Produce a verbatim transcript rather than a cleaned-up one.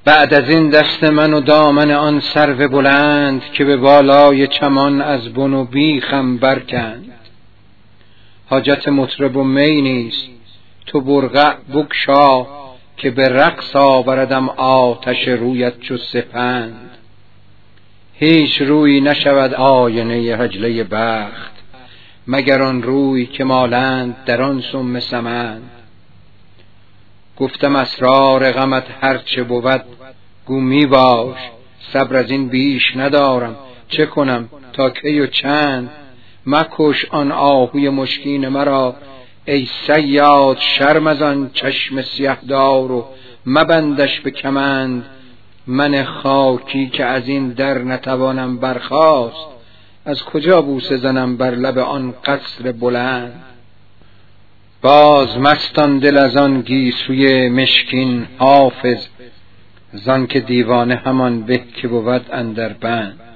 بعد از این دست من و دامن آن سرو بلند که به بالای چمان از بن و بیخم برکند. حاجت مطرب و می نیست، تو برقع بگشا که به رقص آوردم آتش رویت چو سپند. هیچ روی نشود آینه حجله بخت مگر آن روی که مالند در آن سم سمند. گفتم اسرار غمت هرچه بود گو می باش، صبر از این بیش ندارم چه کنم تا کی و چند. مکش آن آهوی مشکین مرا ای صیاد، شرم از آن چشم سیه دار و مبندش به کمند. من خاکی که از این در نتوانم برخاست، از کجا بوسه زنم بر لب آن قصر بلند. باز مستان دل از آن گیسوی مشکین حافظ، زان که دیوانه همان به که بود اندر بند.